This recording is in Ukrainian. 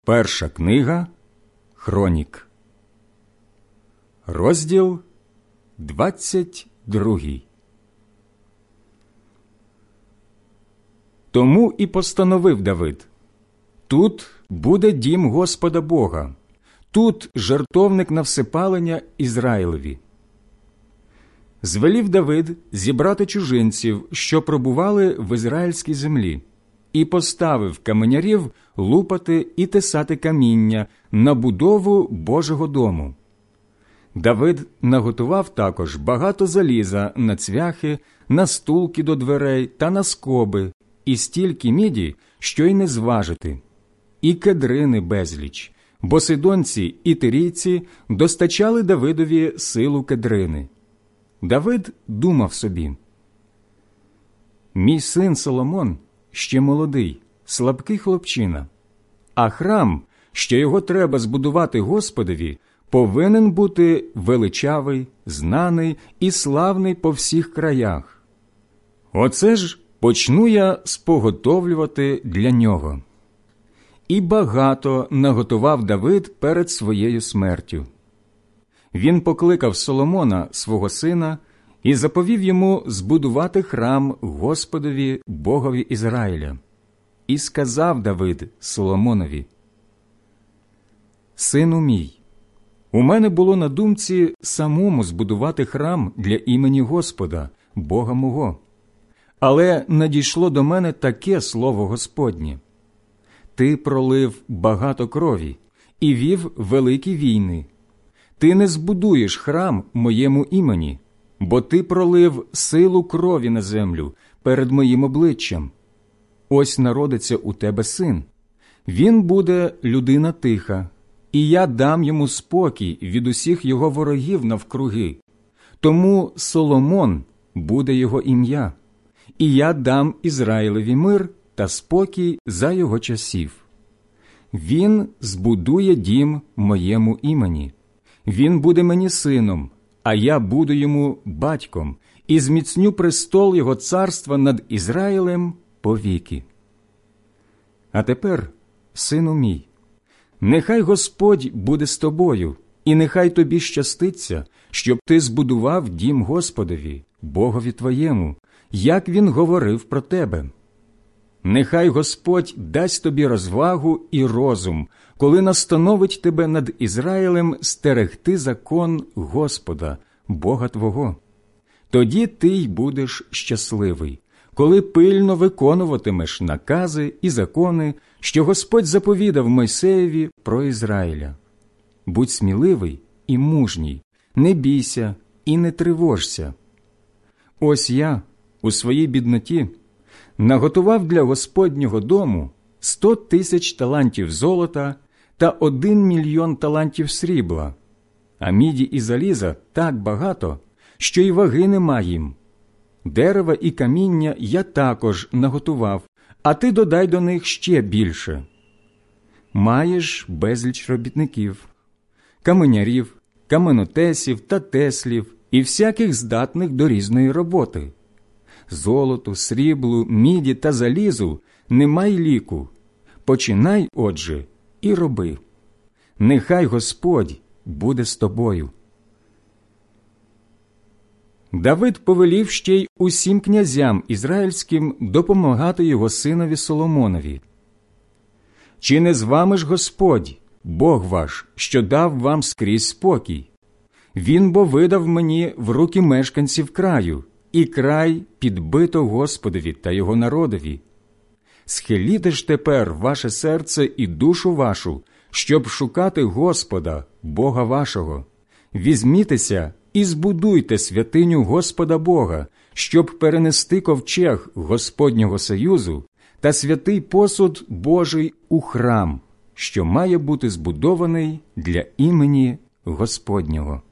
Перша книга Хронік, розділ 22. Тому і постановив Давид: тут буде дім Господа Бога, тут жертовник на всепалення Ізраїлеві. Звелів Давид зібрати чужинців, що пробували в ізраїльській землі, і поставив каменярів лупати і тесати каміння на будову Божого дому. Давид наготував також багато заліза на цвяхи, на стулки до дверей та на скоби, і стільки міді, що й не зважити, і кедрини безліч, бо сидонці і тирійці достачали Давидові силу кедрини. Давид думав собі: мій син Соломон ще молодий, слабкий хлопчина, а храм, що його треба збудувати Господові, повинен бути величавий, знаний і славний по всіх краях. Оце ж почну я споготовлювати для нього. І багато наготував Давид перед своєю смертю. Він покликав Соломона, свого сина, і заповів йому збудувати храм Господові Богові Ізраїля. І сказав Давид Соломонові: «Сину мій, у мене було на думці самому збудувати храм для імені Господа, Бога мого. Але надійшло до мене таке слово Господнє: ти пролив багато крові і вів великі війни. Ти не збудуєш храм моєму імені, бо ти пролив силу крові на землю перед моїм обличчям. Ось народиться у тебе син. Він буде людина тиха, і я дам йому спокій від усіх його ворогів навкруги. Тому Соломон буде його ім'я, і я дам Ізраїлеві мир та спокій за його часів. Він збудує дім моєму імені. Він буде мені сином, а я буду йому батьком, і зміцню престол його царства над Ізраїлем повіки. А тепер, сину мій, нехай Господь буде з тобою, і нехай тобі щаститься, щоб ти збудував дім Господові, Богові твоєму, як він говорив про тебе. Нехай Господь дасть тобі розвагу і розум, коли настановить тебе над Ізраїлем стерегти закон Господа, Бога твого. Тоді ти й будеш щасливий, коли пильно виконуватимеш накази і закони, що Господь заповідав Мойсеєві про Ізраїля. Будь сміливий і мужній, не бійся і не тривожся. Ось я у своїй бідноті наготував для Господнього дому 100 000 талантів золота та 1 мільйон талантів срібла, а міді і заліза так багато, що й ваги нема їм. Дерева і каміння я також наготував, а ти додай до них ще більше. Маєш безліч робітників, каменярів, каменотесів та теслів і всяких здатних до різної роботи. Золоту, сріблу, міді та залізу немає ліку. Починай, отже, і роби. Нехай Господь буде з тобою». Давид повелів ще й усім князям ізраїльським допомагати його синові Соломонові. «Чи не з вами ж Господь, Бог ваш, що дав вам скрізь спокій? Він бо видав мені в руки мешканців краю, і край підбито Господові та його народові. Схиліте ж тепер ваше серце і душу вашу, щоб шукати Господа, Бога вашого. Візьмітеся і збудуйте святиню Господа Бога, щоб перенести ковчег Господнього союзу та святий посуд Божий у храм, що має бути збудований для імені Господнього».